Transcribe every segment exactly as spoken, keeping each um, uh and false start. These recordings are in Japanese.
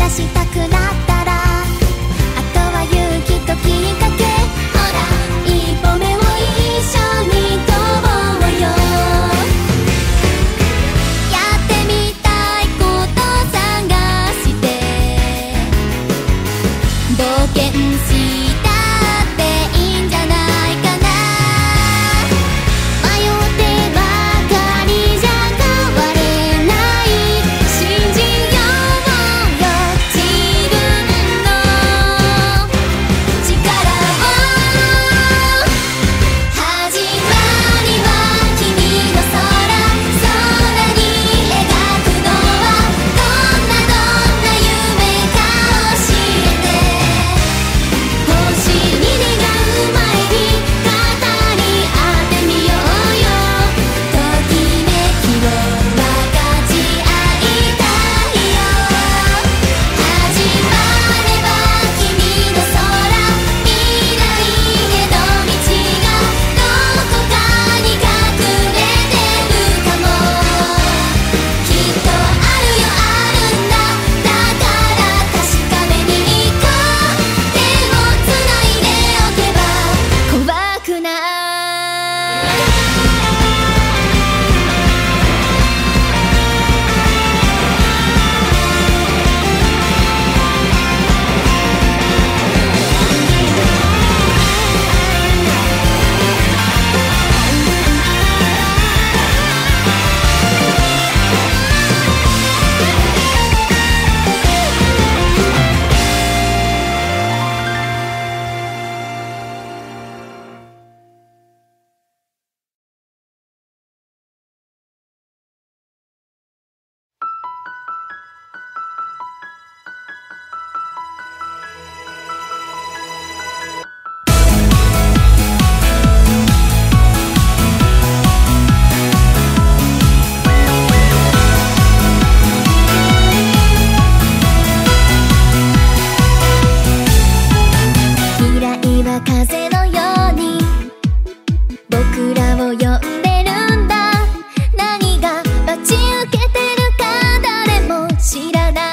したくなったら、あとは勇気ときっかけ、ほら一歩目を一緒に飛ぼうよ。やってみたいこと探して冒険したっていいんじゃないかな。迷ってばかりじゃ変われない、信じようよ自分の力を。始まりは君の空、空に描くのはどんなどんな夢か教えて。星に願う前に語り合ってみようよ。ときめきを分かち合いたいよ。始まれば君の空、見ないけど道がどこかに隠れてるかも。きっとあるよあるんだ、だから確かめに行こう。手をつないでおけば怖くない。未来は風のように僕らを呼んでるんだ。何が待ち受けてるか誰も知らない。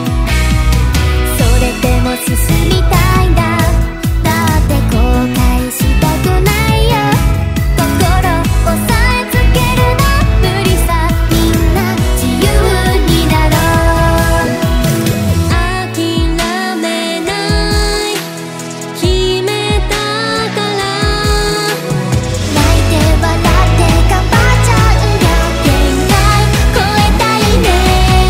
それでも進みたいんだ。だって後悔したくないよ。心押さえつけるの無理さ。みんな自由になろう。諦めない決めたから、泣いて笑って頑張っちゃうよ。限界超えたいね。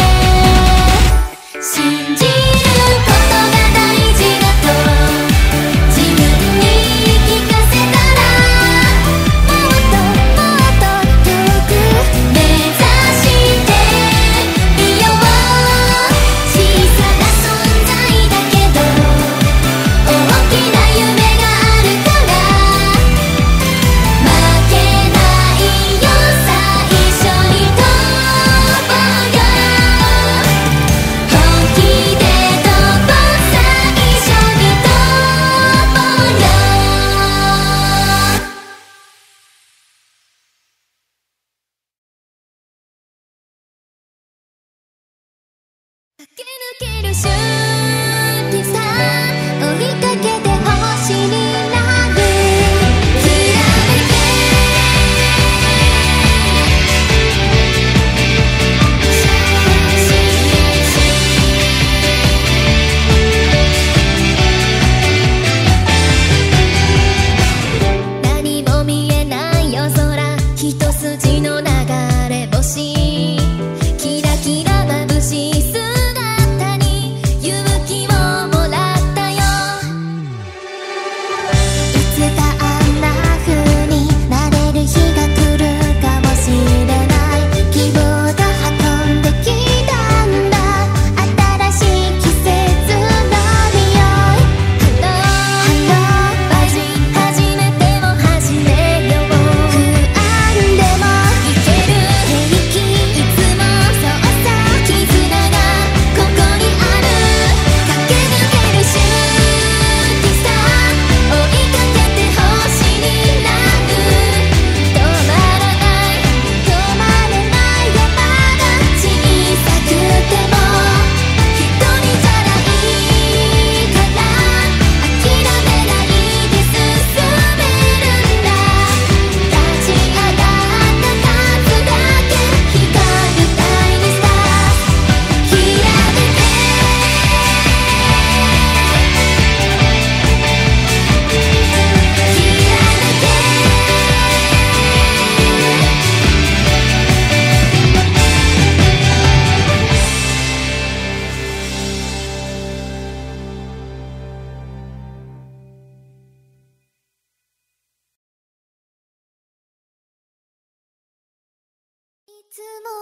信じることが大事だと自分に聞かせたら、もっともっと遠く目指してみよう。小さな存在だけど大きな夢があるから、負けないよ。最初に飛ぼうよ。本気で飛ぼう。最初に飛ぼうよ。駆け抜ける瞬間さ、追いかけて星になる。きらめけ何も見えない夜空、一筋の流れ星、キラキラ眩しい姿に夢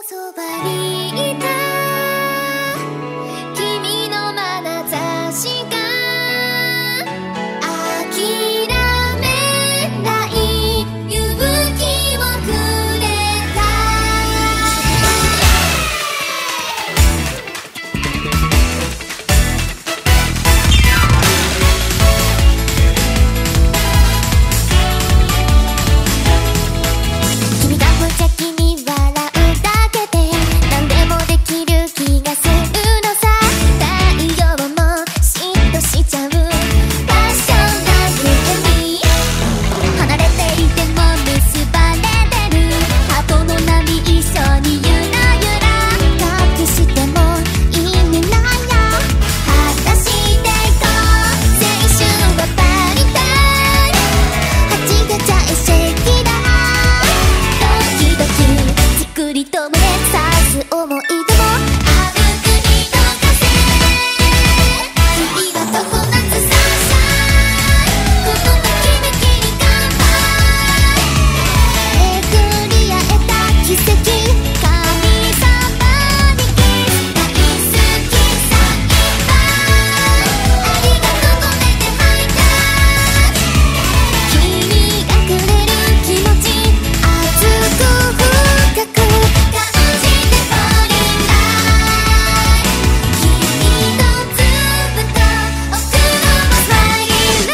そばにいた君の眼差しが諦めない勇気をくれた君が無邪気に笑うだけで何でもできる気がするのさ太陽も嫉妬しちゃうパッションな夢に離れていても結ばれてるハートの波一緒にゆらゆら隠しても意味ないよ果たしてこう青春はパリタイムはちがちゃえ石だドキドキ作り止めさす思い出もある国と風日々は常夏サンシャインこのときめきに乾杯巡り合えた奇跡神様にキス大好きさいっぱいありがとうごめんねハイタッチ君がくれる気持ち熱く深く感じて Falling Light 君とずっと送るもスマイル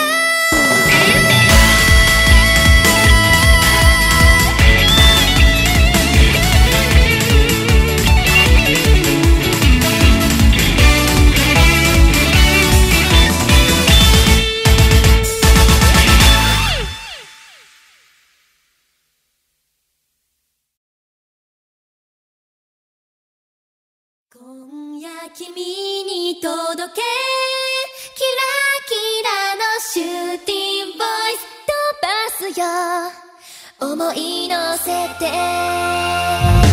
今夜君に届けキラキラのシューティングボイス飛ばすよ思い乗せて